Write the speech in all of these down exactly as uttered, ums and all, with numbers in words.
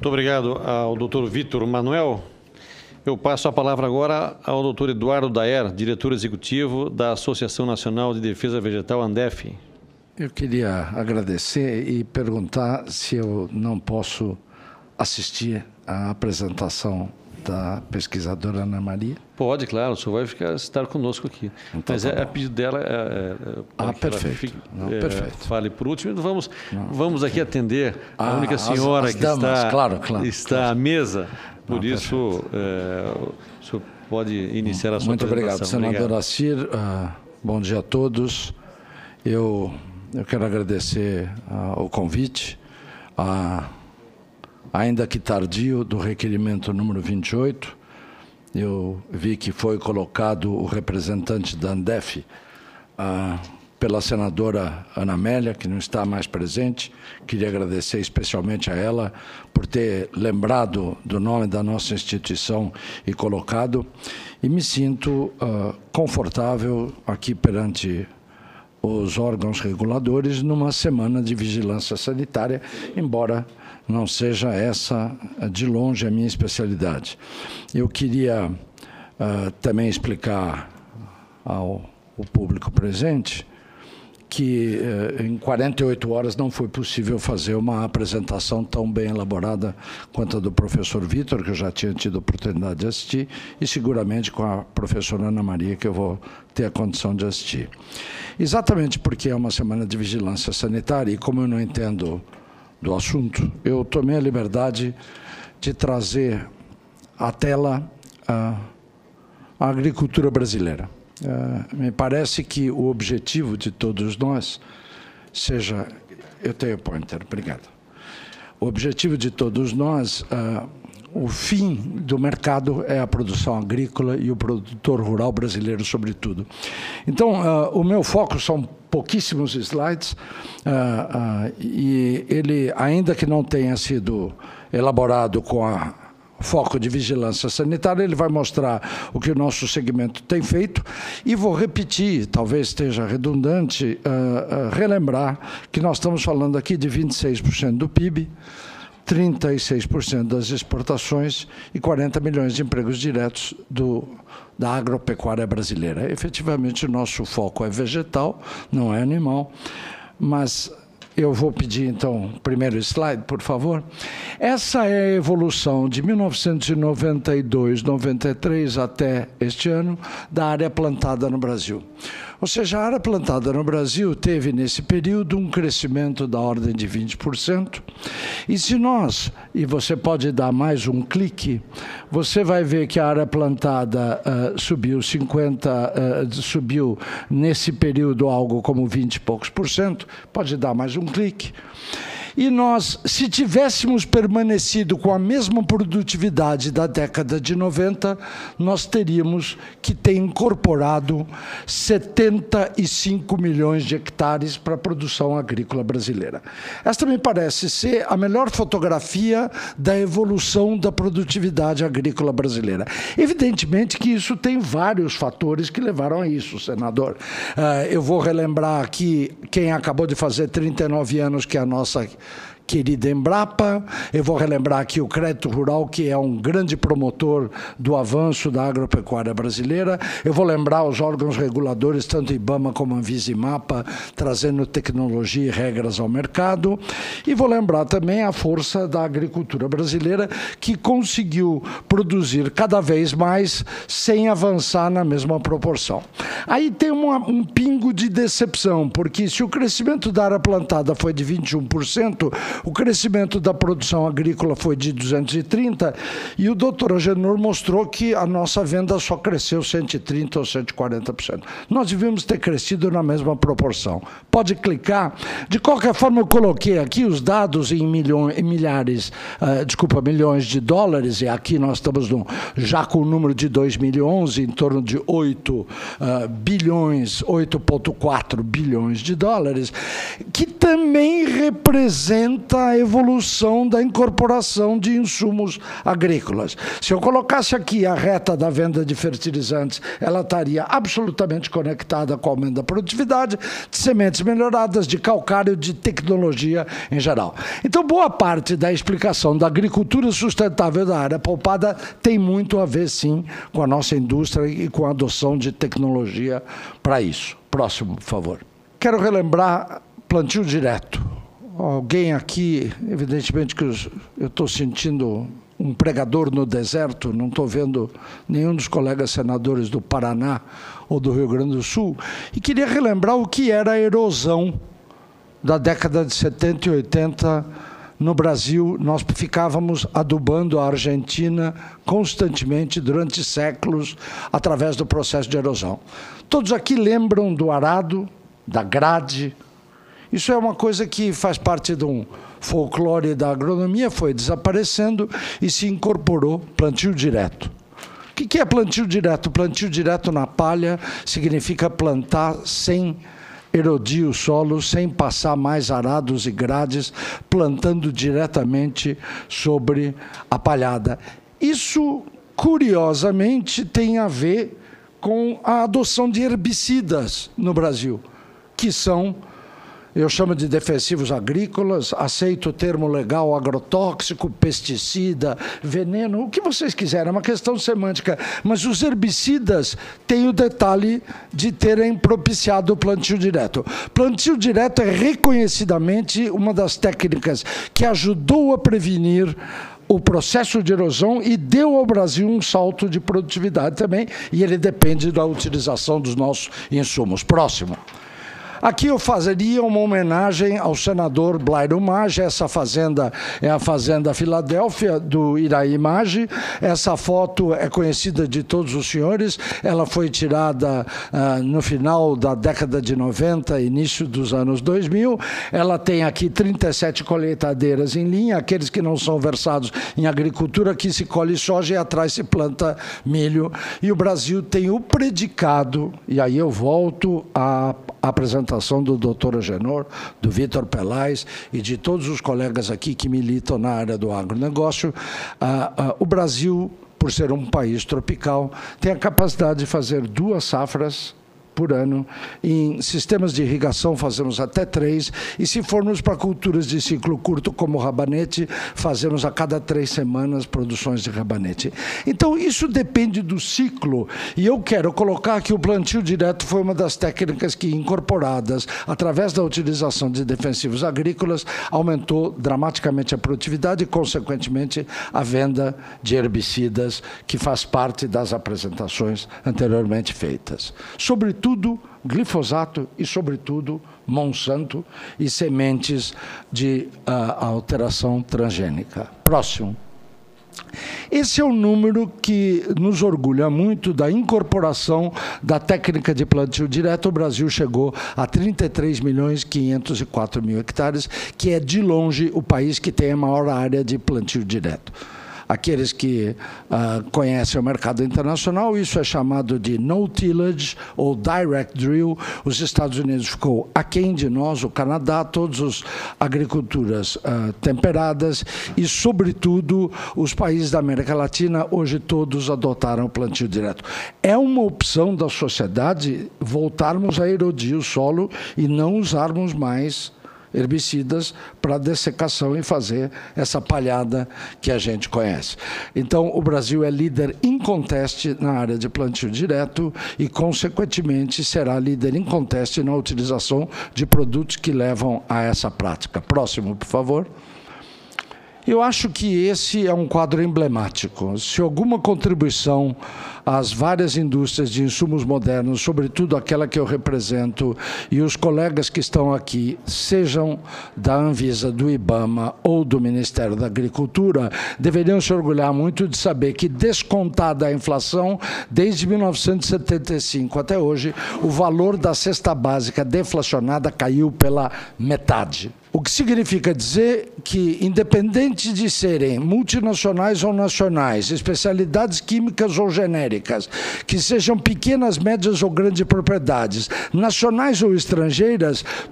Muito obrigado ao doutor Vitor Manuel. Eu passo a palavra agora ao doutor Eduardo Daer, diretor executivo da Associação Nacional de Defesa Vegetal, ANDEF. Eu queria agradecer e perguntar se eu não posso assistir à apresentação da pesquisadora Ana Maria. Pode, claro, o senhor vai ficar, estar conosco aqui. Então, Mas tá é, a pedido dela... É, é, ah, perfeito. Fique, não, é, perfeito. Fale por último. Vamos, vamos aqui atender ah, a única senhora as, as que damas, está, claro, claro, está claro. à mesa. Por ah, isso, é, o senhor pode iniciar a sua Muito apresentação. Muito obrigado, senador Assir. Uh, bom dia a todos. Eu, eu quero agradecer uh, o convite, uh, ainda que tardio, do requerimento número vinte e oito. Eu vi que foi colocado o representante da ANDEF uh, pela senadora Ana Amélia, que não está mais presente. Queria agradecer especialmente a ela por ter lembrado do nome da nossa instituição e colocado. E me sinto uh, confortável aqui perante os órgãos reguladores numa semana de vigilância sanitária, embora não seja essa, de longe, a minha especialidade. Eu queria uh, também explicar ao, ao público presente que uh, em quarenta e oito horas não foi possível fazer uma apresentação tão bem elaborada quanto a do professor Vitor, que eu já tinha tido a oportunidade de assistir, e seguramente com a professora Ana Maria, que eu vou ter a condição de assistir. Exatamente porque é uma semana de vigilância sanitária, e como eu não entendo do assunto, eu tomei a liberdade de trazer à tela a, a agricultura brasileira. Uh, me parece que o objetivo de todos nós seja... Eu tenho pointer, obrigado. O objetivo de todos nós, uh, o fim do mercado é a produção agrícola e o produtor rural brasileiro, sobretudo. Então, uh, o meu foco são pouquíssimos slides, uh, uh, e ele, ainda que não tenha sido elaborado com a foco de vigilância sanitária, ele vai mostrar o que o nosso segmento tem feito, e vou repetir, talvez esteja redundante, uh, uh, relembrar que nós estamos falando aqui de vinte e seis por cento do P I B, trinta e seis por cento das exportações e quarenta milhões de empregos diretos do, da agropecuária brasileira. Efetivamente, o nosso foco é vegetal, não é animal, mas... Eu vou pedir, então, o primeiro slide, por favor. Essa é a evolução de mil novecentos e noventa e dois, noventa e três até este ano da área plantada no Brasil. Ou seja, a área plantada no Brasil teve, nesse período, um crescimento da ordem de vinte por cento. E se nós, e você pode dar mais um clique, você vai ver que a área plantada uh, subiu cinquenta, uh, subiu nesse período algo como vinte e poucos por cento. Pode dar mais um clique. E nós, se tivéssemos permanecido com a mesma produtividade da década de noventa, nós teríamos que ter incorporado setenta e cinco milhões de hectares para a produção agrícola brasileira. Esta me parece ser a melhor fotografia da evolução da produtividade agrícola brasileira. Evidentemente que isso tem vários fatores que levaram a isso, senador. Uh, eu vou relembrar aqui quem acabou de fazer trinta e nove anos, que é a nossa querida Embrapa. Eu vou relembrar aqui o Crédito Rural, que é um grande promotor do avanço da agropecuária brasileira. Eu vou lembrar os órgãos reguladores, tanto IBAMA como Anvisa e MAPA, trazendo tecnologia e regras ao mercado. E vou lembrar também a força da agricultura brasileira, que conseguiu produzir cada vez mais sem avançar na mesma proporção. Aí tem uma, um pingo de decepção, porque se o crescimento da área plantada foi de vinte e um por cento, o crescimento da produção agrícola foi de duzentos e trinta, e o doutor Agenor mostrou que a nossa venda só cresceu cento e trinta ou cento e quarenta por cento. Nós devíamos ter crescido na mesma proporção. Pode clicar. De qualquer forma, eu coloquei aqui os dados em, milhões, em milhares, uh, desculpa, milhões de dólares, e aqui nós estamos no, já com o número de dois mil e onze, em torno de oito bilhões, oito vírgula quatro bilhões de dólares, que também representa lenta a evolução da incorporação de insumos agrícolas. Se eu colocasse aqui a reta da venda de fertilizantes, ela estaria absolutamente conectada com o aumento da produtividade, de sementes melhoradas, de calcário, de tecnologia em geral. Então, boa parte da explicação da agricultura sustentável da área poupada tem muito a ver, sim, com a nossa indústria e com a adoção de tecnologia para isso. Próximo, por favor. Quero relembrar plantio direto. Alguém aqui, evidentemente que eu estou sentindo um pregador no deserto, não estou vendo nenhum dos colegas senadores do Paraná ou do Rio Grande do Sul, e queria relembrar o que era a erosão da década de setenta e oitenta no Brasil. Nós ficávamos adubando a Argentina constantemente durante séculos através do processo de erosão. Todos aqui lembram do arado, da grade. Isso é uma coisa que faz parte de um folclore da agronomia, foi desaparecendo e se incorporou plantio direto. O que é plantio direto? Plantio direto na palha significa plantar sem erodir o solo, sem passar mais arados e grades, plantando diretamente sobre a palhada. Isso, curiosamente, tem a ver com a adoção de herbicidas no Brasil, que são, eu chamo de defensivos agrícolas, aceito o termo legal agrotóxico, pesticida, veneno, o que vocês quiserem, é uma questão semântica, mas os herbicidas têm o detalhe de terem propiciado o plantio direto. Plantio direto é reconhecidamente uma das técnicas que ajudou a prevenir o processo de erosão e deu ao Brasil um salto de produtividade também, e ele depende da utilização dos nossos insumos. Próximo. Aqui eu fazeria uma homenagem ao senador Blairo Maggi. Essa fazenda é a Fazenda Filadélfia, do Iraí Maggi. Essa foto é conhecida de todos os senhores. Ela foi tirada uh, no final da década de noventa, início dos anos dois mil. Ela tem aqui trinta e sete colheitadeiras em linha. Aqueles que não são versados em agricultura, aqui se colhe soja e atrás se planta milho. E o Brasil tem o predicado, e aí eu volto à apresentação do doutor Agenor, do Vitor Pelais e de todos os colegas aqui que militam na área do agronegócio. Ah, ah, o Brasil, por ser um país tropical, tem a capacidade de fazer duas safras por ano. Em sistemas de irrigação fazemos até três, e se formos para culturas de ciclo curto como o rabanete, fazemos a cada três semanas produções de rabanete. Então isso depende do ciclo, e eu quero colocar que o plantio direto foi uma das técnicas que, incorporadas através da utilização de defensivos agrícolas, aumentou dramaticamente a produtividade e, consequentemente, a venda de herbicidas, que faz parte das apresentações anteriormente feitas. Sobretudo glifosato e, sobretudo, Monsanto e sementes de uh, alteração transgênica. Próximo. Esse é o número que nos orgulha muito da incorporação da técnica de plantio direto. O Brasil chegou a trinta e três milhões quinhentos e quatro mil hectares, que é, de longe, o país que tem a maior área de plantio direto. Aqueles que uh, conhecem o mercado internacional, isso é chamado de no-tillage ou direct drill. Os Estados Unidos ficou aquém de nós, o Canadá, todas as agriculturas uh, temperadas e, sobretudo, os países da América Latina, hoje todos adotaram o plantio direto. É uma opção da sociedade voltarmos a erodir o solo e não usarmos mais herbicidas para dessecação e fazer essa palhada que a gente conhece. Então, o Brasil é líder inconteste na área de plantio direto e, consequentemente, será líder inconteste na utilização de produtos que levam a essa prática. Próximo, por favor. Eu acho que esse é um quadro emblemático. Se alguma contribuição às várias indústrias de insumos modernos, sobretudo aquela que eu represento, e os colegas que estão aqui, sejam da Anvisa, do IBAMA ou do Ministério da Agricultura, deveriam se orgulhar muito de saber que, descontada a inflação, desde mil novecentos e setenta e cinco até hoje, o valor da cesta básica deflacionada caiu pela metade. O que significa dizer que, independente de serem multinacionais ou nacionais, especialidades químicas ou genéricas, que sejam pequenas, médias ou grandes propriedades, nacionais ou estrangeiras,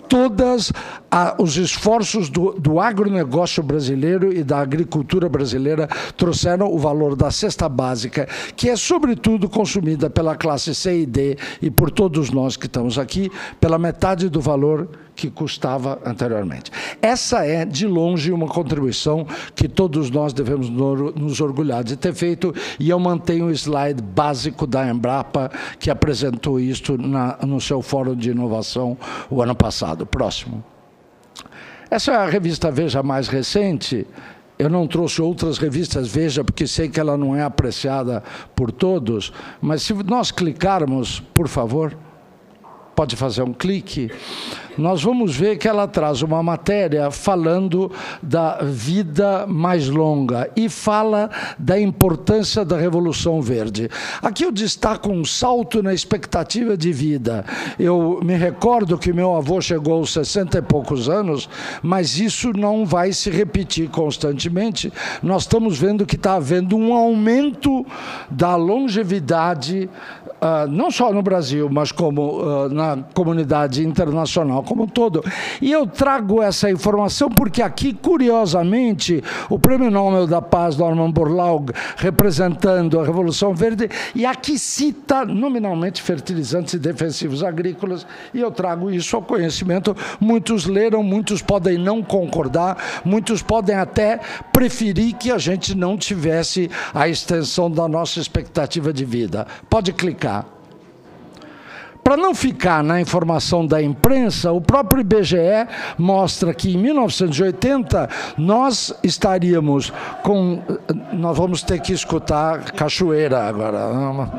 todos os esforços do, do agronegócio brasileiro e da agricultura brasileira trouxeram o valor da cesta básica, que é, sobretudo, consumida pela classe C e D e por todos nós que estamos aqui, pela metade do valor que custava anteriormente. Essa é, de longe, uma contribuição que todos nós devemos nos orgulhar de ter feito, e eu mantenho o slide básico da Embrapa, que apresentou isto na, no seu fórum de inovação o ano passado. Próximo. Essa é a revista Veja mais recente. Eu não trouxe outras revistas Veja, porque sei que ela não é apreciada por todos, mas se nós clicarmos, por favor, pode fazer um clique, nós vamos ver que ela traz uma matéria falando da vida mais longa e fala da importância da Revolução Verde. Aqui eu destaco um salto na expectativa de vida. Eu me recordo que meu avô chegou aos sessenta e poucos anos, mas isso não vai se repetir constantemente. Nós estamos vendo que está havendo um aumento da longevidade, uh, não só no Brasil, mas como uh, na comunidade internacional como um todo. E eu trago essa informação porque aqui, curiosamente, o Prêmio Nobel da Paz, Norman Borlaug, representando a Revolução Verde, e aqui cita nominalmente fertilizantes e defensivos agrícolas, e eu trago isso ao conhecimento. Muitos leram, muitos podem não concordar, muitos podem até preferir que a gente não tivesse a extensão da nossa expectativa de vida. Pode clicar. Para não ficar na informação da imprensa, o próprio I B G E mostra que em mil novecentos e oitenta nós estaríamos com... Nós vamos ter que escutar Cachoeira agora.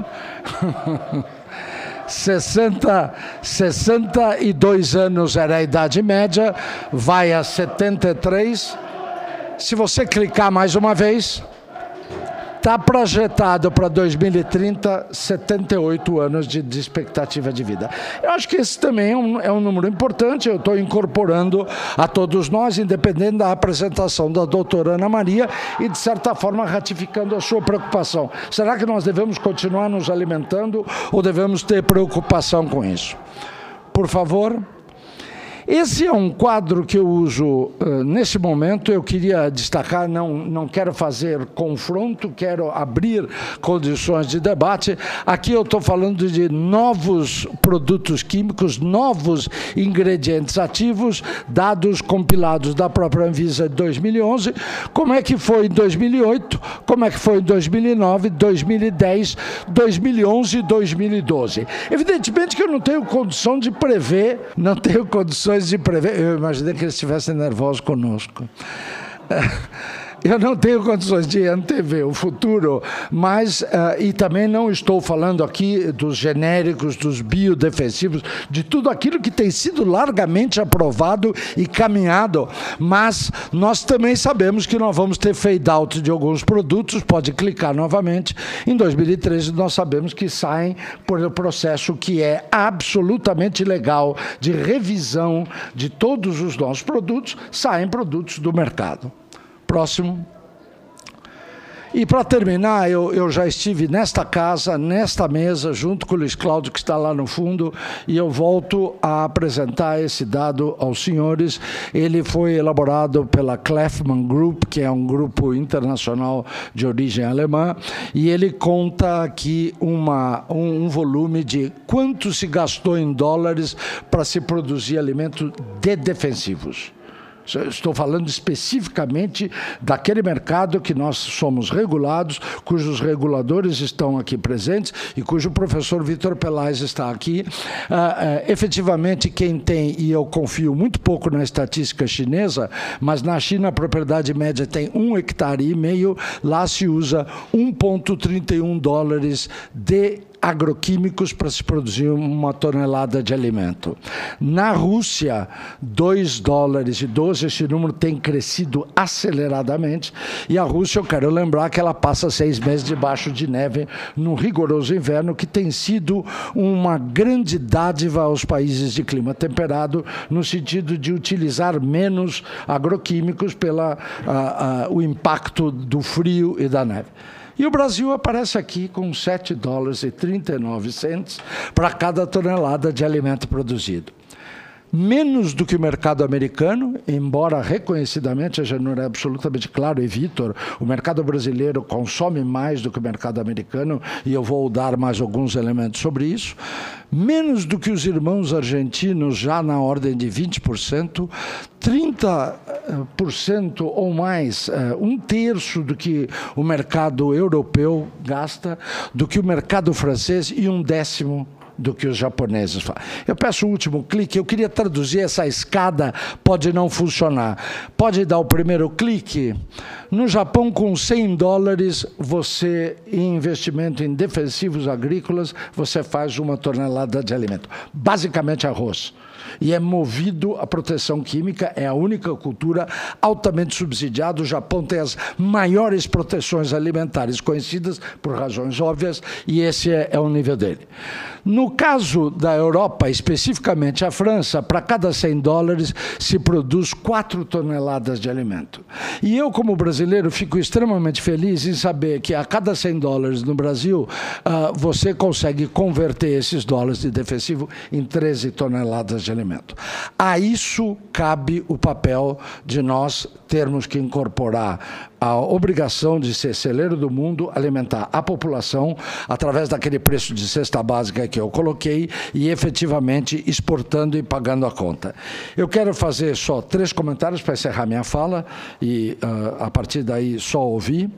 sessenta, sessenta e dois anos era a idade média, vai a setenta e três. Se você clicar mais uma vez... Está projetado para dois mil e trinta, setenta e oito anos de, de expectativa de vida. Eu acho que esse também é um, é um número importante, eu estou incorporando a todos nós, independente da apresentação da doutora Ana Maria, e, de certa forma, ratificando a sua preocupação. Será que nós devemos continuar nos alimentando ou devemos ter preocupação com isso? Por favor. Esse é um quadro que eu uso uh, nesse momento. Eu queria destacar, não, não quero fazer confronto, quero abrir condições de debate. Aqui eu estou falando de novos produtos químicos, novos ingredientes ativos, dados compilados da própria Anvisa de dois mil e onze. Como é que foi em dois mil e oito, como é que foi em dois mil e nove, dois mil e dez, dois mil e onze e dois mil e doze. Evidentemente que eu não tenho condição de prever, não tenho condições de prever. Eu imaginei que eles estivessem nervosos conosco. Eu não tenho condições de antever o futuro, mas, uh, e também não estou falando aqui dos genéricos, dos biodefensivos, de tudo aquilo que tem sido largamente aprovado e caminhado, mas nós também sabemos que nós vamos ter fade-out de alguns produtos, pode clicar novamente. Em dois mil e treze nós sabemos que saem por um processo que é absolutamente legal de revisão de todos os nossos produtos, saem produtos do mercado. Próximo. E para terminar, eu, eu já estive nesta casa, nesta mesa, junto com o Luiz Cláudio, que está lá no fundo, e eu volto a apresentar esse dado aos senhores. Ele foi elaborado pela Kleffmann Group, que é um grupo internacional de origem alemã, e ele conta aqui uma, um, um volume de quanto se gastou em dólares para se produzir alimento de defensivos. Estou falando especificamente daquele mercado que nós somos regulados, cujos reguladores estão aqui presentes e cujo professor Vitor Pelais está aqui. Ah, ah, efetivamente, quem tem, e eu confio muito pouco na estatística chinesa, mas na China a propriedade média tem um hectare e meio, lá se usa um vírgula trinta e um dólares de agroquímicos para se produzir uma tonelada de alimento. Na Rússia, dois dólares e doze, esse número tem crescido aceleradamente, e a Rússia, eu quero lembrar que ela passa seis meses debaixo de neve num rigoroso inverno, que tem sido uma grande dádiva aos países de clima temperado, no sentido de utilizar menos agroquímicos pela a, a, o impacto do frio e da neve. E o Brasil aparece aqui com sete dólares e trinta e nove centavos para cada tonelada de alimento produzido. menos do que o mercado americano, embora reconhecidamente, já não é absolutamente claro, e Vitor, o mercado brasileiro consome mais do que o mercado americano, e eu vou dar mais alguns elementos sobre isso, menos do que os irmãos argentinos, já na ordem de vinte por cento, trinta por cento ou mais, um terço do que o mercado europeu gasta, do que o mercado francês e um décimo do que os japoneses fazem. Eu peço o último clique, eu queria traduzir essa escada, pode não funcionar. Pode dar o primeiro clique? No Japão, com cem dólares, você, em investimento em defensivos agrícolas, você faz uma tonelada de alimento. Basicamente arroz. E é movido à proteção química, é a única cultura altamente subsidiada. O Japão tem as maiores proteções alimentares conhecidas, por razões óbvias, e esse é, é o nível dele. No caso da Europa, especificamente a França, para cada cem dólares se produz quatro toneladas de alimento. E eu, como brasileiro, fico extremamente feliz em saber que a cada cem dólares no Brasil, uh, você consegue converter esses dólares de defensivo em treze toneladas de alimento. A isso cabe o papel de nós termos que incorporar a obrigação de ser celeiro do mundo, alimentar a população através daquele preço de cesta básica que eu coloquei e efetivamente exportando e pagando a conta. Eu quero fazer só três comentários para encerrar minha fala e uh, a partir daí só ouvir.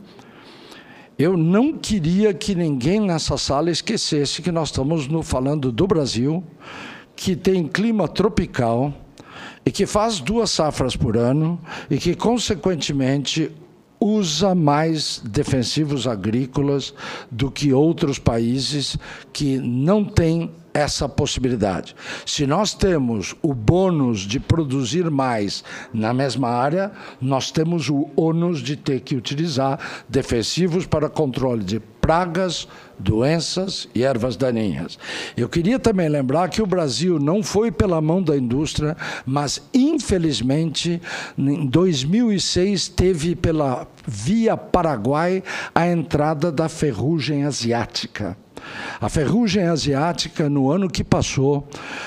Eu não queria que ninguém nessa sala esquecesse que nós estamos no, falando do Brasil, que tem clima tropical e que faz duas safras por ano e que, consequentemente, usa mais defensivos agrícolas do que outros países que não têm essa possibilidade. Se nós temos o bônus de produzir mais na mesma área, nós temos o ônus de ter que utilizar defensivos para controle de pragas, doenças e ervas daninhas. Eu queria também lembrar que o Brasil não foi pela mão da indústria, mas, infelizmente, em dois mil e seis teve pela via Paraguai a entrada da ferrugem asiática. A ferrugem asiática, no ano que passou,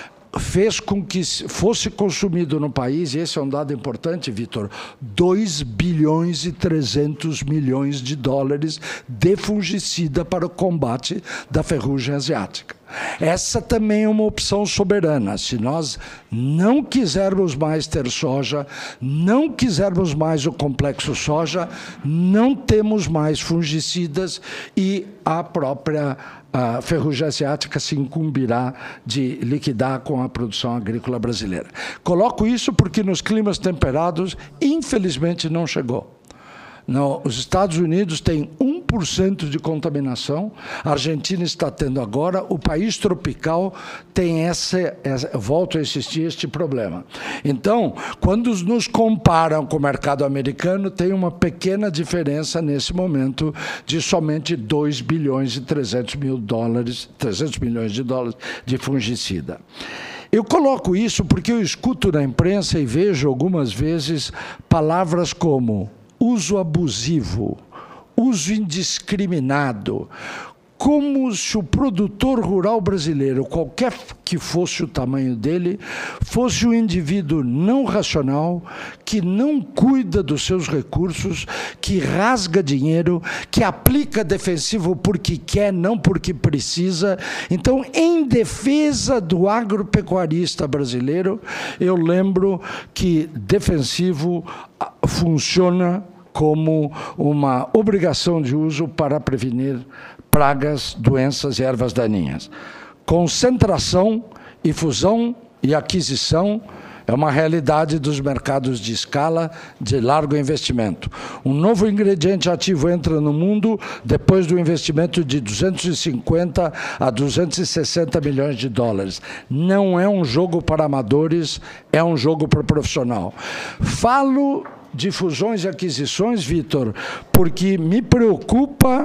fez com que fosse consumido no país, e esse é um dado importante, Vitor, dois bilhões e trezentos milhões de dólares de fungicida para o combate da ferrugem asiática. Essa também é uma opção soberana. Se nós não quisermos mais ter soja, não quisermos mais o complexo soja, não temos mais fungicidas e a própria a ferrugem asiática se incumbirá de liquidar com a produção agrícola brasileira. Coloco isso porque nos climas temperados, infelizmente, não chegou. Não, os Estados Unidos têm um por cento de contaminação, a Argentina está tendo agora, o país tropical tem essa, essa, volto a insistir, este problema. Então, quando nos comparam com o mercado americano, tem uma pequena diferença nesse momento de somente dois bilhões e trezentos mil dólares, trezentos milhões de dólares de fungicida. Eu coloco isso porque eu escuto na imprensa e vejo algumas vezes palavras como uso abusivo, uso indiscriminado, como se o produtor rural brasileiro, qualquer que fosse o tamanho dele, fosse um indivíduo não racional, que não cuida dos seus recursos, que rasga dinheiro, que aplica defensivo porque quer, não porque precisa. Então, em defesa do agropecuarista brasileiro, eu lembro que defensivo funciona como uma obrigação de uso para prevenir pragas, doenças e ervas daninhas. Concentração e fusão e aquisição é uma realidade dos mercados de escala de largo investimento. Um novo ingrediente ativo entra no mundo depois do investimento de duzentos e cinquenta a duzentos e sessenta milhões de dólares. Não é um jogo para amadores, é um jogo para profissional. Falo de fusões e aquisições, Vitor, porque me preocupa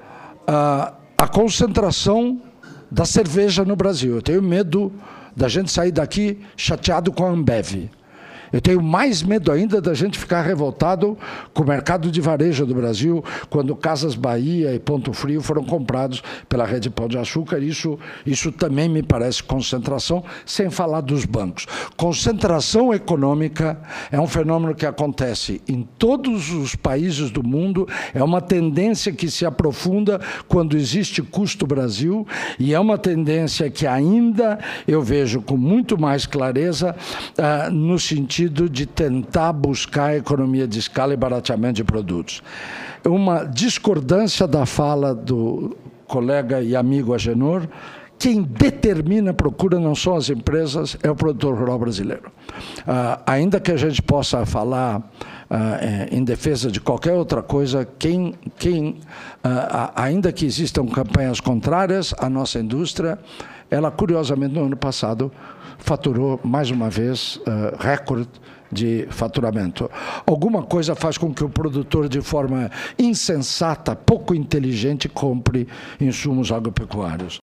a, a concentração da cerveja no Brasil. Eu tenho medo da gente sair daqui chateado com a Ambev. Eu tenho mais medo ainda da gente ficar revoltado com o mercado de varejo do Brasil, quando Casas Bahia e Ponto Frio foram comprados pela Rede Pão de Açúcar. Isso, isso também me parece concentração, sem falar dos bancos. Concentração econômica é um fenômeno que acontece em todos os países do mundo, é uma tendência que se aprofunda quando existe custo Brasil, e é uma tendência que ainda eu vejo com muito mais clareza uh, no sentido de tentar buscar a economia de escala e barateamento de produtos. Uma discordância da fala do colega e amigo Agenor: quem determina a procura não são as empresas, é o produtor rural brasileiro. Uh, ainda que a gente possa falar uh, em defesa de qualquer outra coisa, quem, quem, uh, ainda que existam campanhas contrárias à nossa indústria, ela, curiosamente, no ano passado, faturou, mais uma vez, uh, recorde de faturamento. Alguma coisa faz com que o produtor, de forma insensata, pouco inteligente, compre insumos agropecuários.